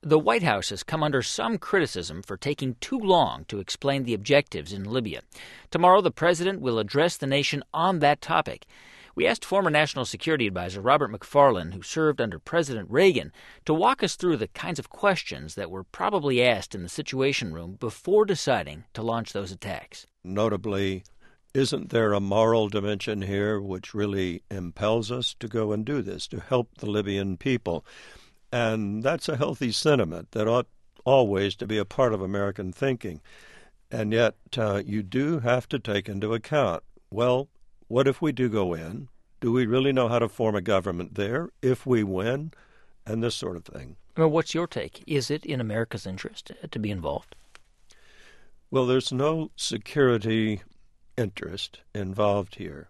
The White House has come under some criticism for taking too long to explain the objectives in Libya. Tomorrow, the president will address the nation on that topic. We asked former National Security Advisor Robert McFarlane, who served under President Reagan, to walk us through the kinds of questions that were probably asked in the Situation Room before deciding to launch those attacks. Notably, isn't there a moral dimension here which really impels us to go and do this, to help the Libyan people? And that's a healthy sentiment that ought always to be a part of American thinking. And yet you do have to take into account, well, what if we do go in? Do we really know how to form a government there if we win? And this sort of thing. Well, what's your take? Is it in America's interest to be involved? Well, there's no security interest involved here.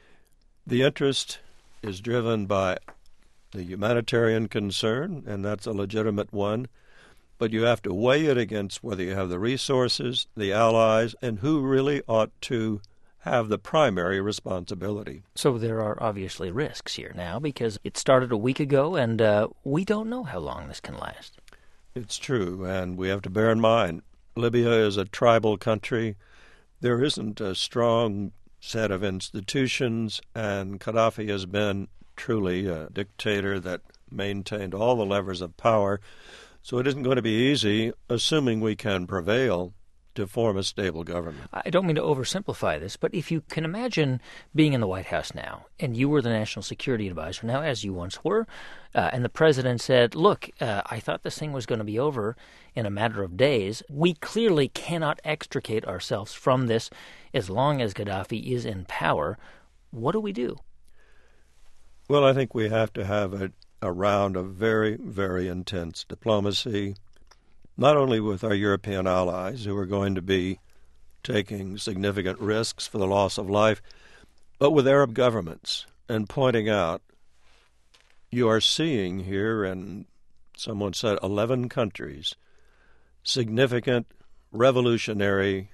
The interest is driven by the humanitarian concern, and that's a legitimate one, but you have to weigh it against whether you have the resources, the allies, and who really ought to have the primary responsibility. So there are obviously risks here now because it started a week ago, and we don't know how long this can last. It's true, and we have to bear in mind, Libya is a tribal country. There isn't a strong set of institutions, and Gaddafi has been truly a dictator that maintained all the levers of power. So it isn't going to be easy, assuming we can prevail, to form a stable government. I don't mean to oversimplify this, but if you can imagine being in the White House now, and you were the National Security Advisor now, as you once were, and the president said, look, I thought this thing was going to be over in a matter of days. We clearly cannot extricate ourselves from this as long as Gaddafi is in power. What do we do? Well, I think we have to have a round of very, very intense diplomacy, not only with our European allies, who are going to be taking significant risks for the loss of life, but with Arab governments, and pointing out you are seeing here in, someone said, 11 countries, significant revolutionary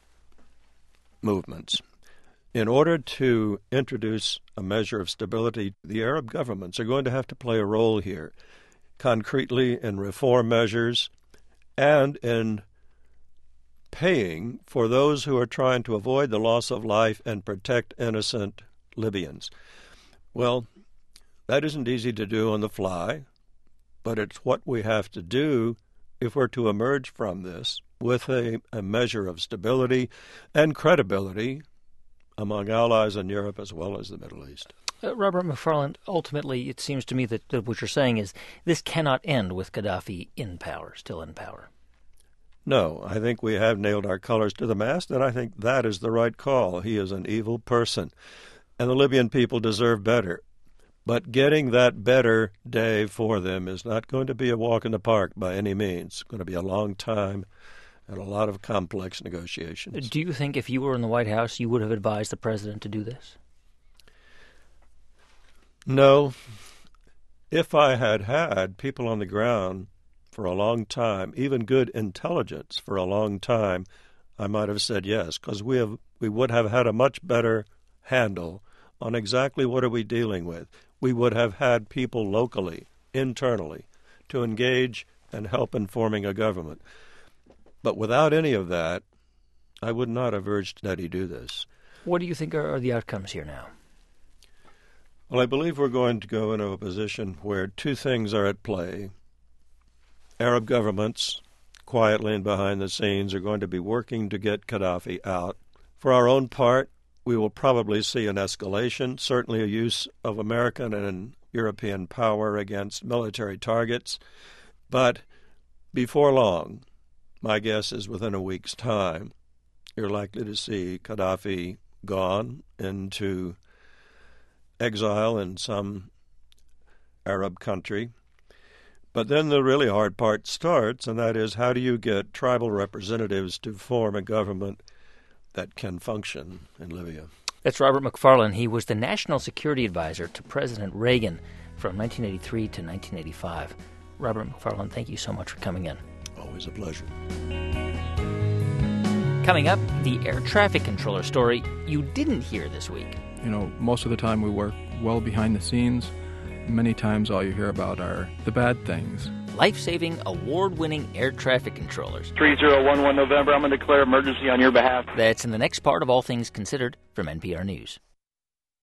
movements. In order to introduce a measure of stability, the Arab governments are going to have to play a role here, concretely in reform measures and in paying for those who are trying to avoid the loss of life and protect innocent Libyans. Well, that isn't easy to do on the fly, but it's what we have to do if we're to emerge from this with a measure of stability and credibility among allies in Europe as well as the Middle East. Robert McFarlane, ultimately it seems to me that what you're saying is this cannot end with Gaddafi in power, still in power. No, I think we have nailed our colors to the mast, and I think that is the right call. He is an evil person, and the Libyan people deserve better. But getting that better day for them is not going to be a walk in the park by any means. It's going to be a long time and a lot of complex negotiations. Do you think if you were in the White House, you would have advised the president to do this? No. If I had had people on the ground for a long time, even good intelligence for a long time, I might have said yes, because we would have had a much better handle on exactly what are we dealing with. We would have had people locally, internally, to engage and help in forming a government. But without any of that, I would not have urged that he do this. What do you think are the outcomes here now? Well, I believe we're going to go into a position where two things are at play. Arab governments, quietly and behind the scenes, are going to be working to get Gaddafi out. For our own part, we will probably see an escalation, certainly a use of American and European power against military targets. But before long, my guess is within a week's time, you're likely to see Gaddafi gone into exile in some Arab country. But then the really hard part starts, and that is, how do you get tribal representatives to form a government that can function in Libya? That's Robert McFarlane. He was the National Security Advisor to President Reagan from 1983 to 1985. Robert McFarlane, thank you so much for coming in. Always a pleasure. Coming up, the air traffic controller story you didn't hear this week. You know, most of the time we work well behind the scenes. Many times all you hear about are the bad things, life-saving, award-winning air traffic controllers. 3011 November, I'm going to declare emergency on your behalf. That's in the next part of All Things Considered from NPR News.